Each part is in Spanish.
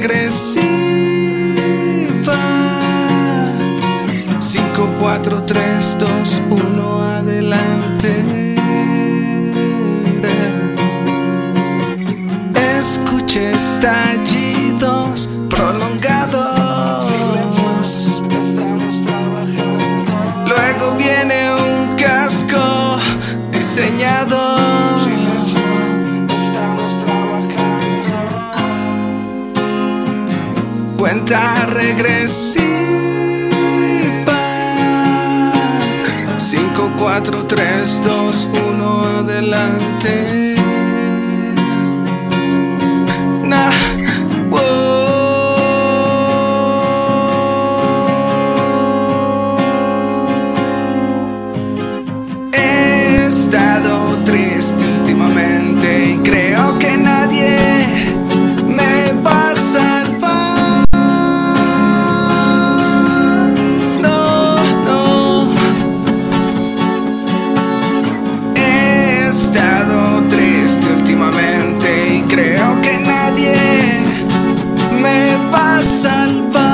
regresiva. 5, 4, 3, 2, 1, adelante. Escuché estallidos prolongados. Luego viene un casco diseñado. Cuenta regresiva. 5, 4, 3, 2, 1, adelante. Nah, he estado triste últimamente y creo que nadie me va a salvar. No, no. He estado triste últimamente y creo que nadie me va a salvar.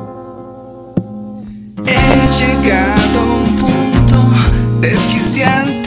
He llegado a un punto desquiciante.